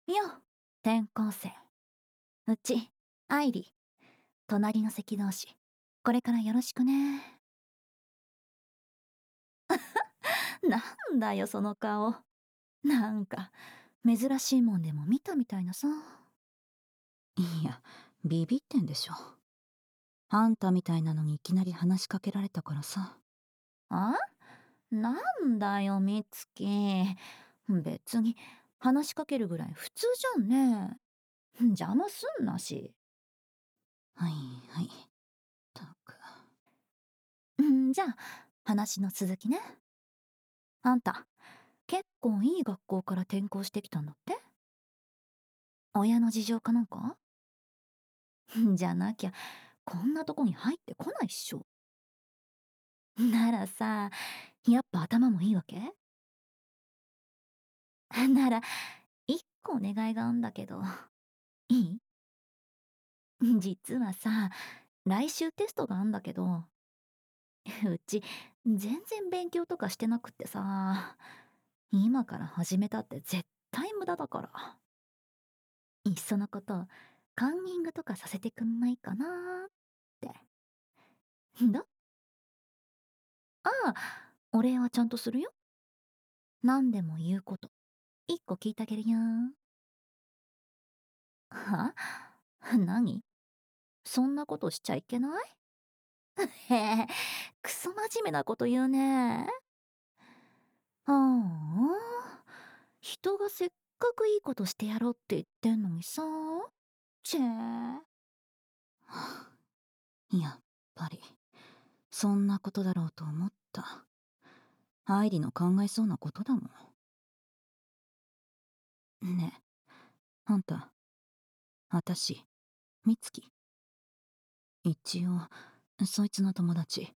よ、転校生。うち、愛理。隣の席同士。これからよろしくね。なんだよ、その顔。なんか、珍しいもんでも見たみたいなさ。 いや、ビビってんでしょ。あんたみたいなのにいきなり話しかけられたからさ。 あ、なんだよ、みつき。別に、話しかけるぐらい普通じゃんね。邪魔すんなし。 はいはい。たく。 じゃあ、話の続きね。あんた、結構いい学校から転校してきたんだって？親の事情かなんか？じゃなきゃ、こんなとこに入ってこないっしょ。ならさ、やっぱ頭もいいわけ？なら、一個お願いがあんだけど、いい？実はさ、来週テストがあんだけど、うち、全然勉強とかしてなくってさ、今から始めたって絶対無駄だから。いっそのこと、カンニングとかさせてくんないかなーって。だああ、お礼はちゃんとするよ。何でも言うこと、一個聞いてあげるよ。は？何？そんなことしちゃいけない？へえ、クソ真面目なこと言うね。ああ、人がせっかくいいことしてやろうって言ってんのにさ。チェー。 やっぱり、そんなことだろうと思った。愛理の考えそうなことだもん。ねえ、あんた、あたし、みつき。一応、そいつの友達。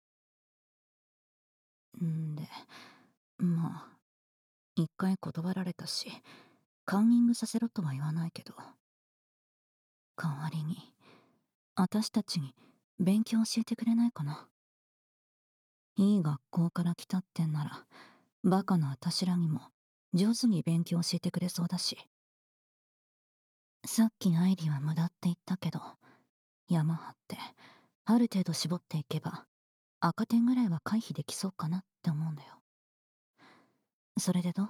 んで、まあ、一回断られたし、カンニングさせろとは言わないけど、代わりに、あたしたちに勉強教えてくれないかな。いい学校から来たってんなら、バカなあたしらにも上手に勉強教えてくれそうだし。さっき愛理は無駄って言ったけど、山張ってある程度絞っていけば赤点ぐらいは回避できそうかなって思うんだよ。それでどう？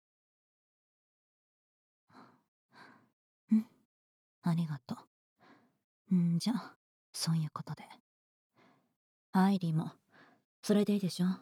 うん、ありがとう。じゃあそういうことで。愛理もそれでいいでしょ？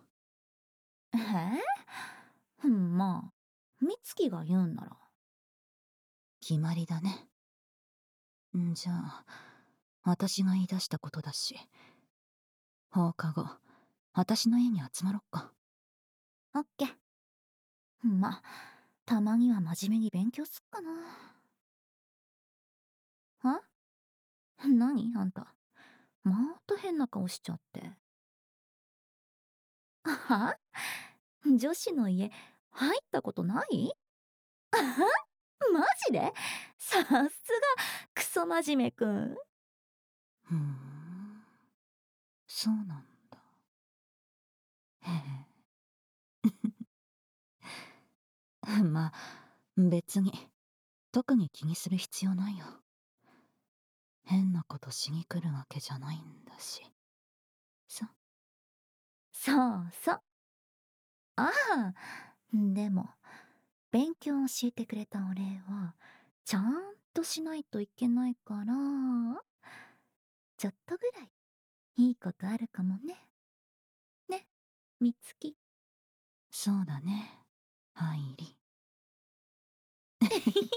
まあ、美月が言うんなら。 決まりだね。じゃあ私が言い出したことだし、放課後私の家に集まろっか。 オッケー。まあ、たまには真面目に勉強すっかな。は？何あんた。また変な顔しちゃって。は？女子の家、入ったことない？マジで？さすが、クソ真面目くん。 ふーん、そうなんだ。へえ。まあ、別に、特に気にする必要ないよ。変なことしに来るわけじゃないんだし。さ。 そうそう。ああ、でも、勉強教えてくれたお礼は、ちゃんとしないといけないから、ちょっとぐらい、いいことあるかもね。ね、みつき。 そうだね、愛理。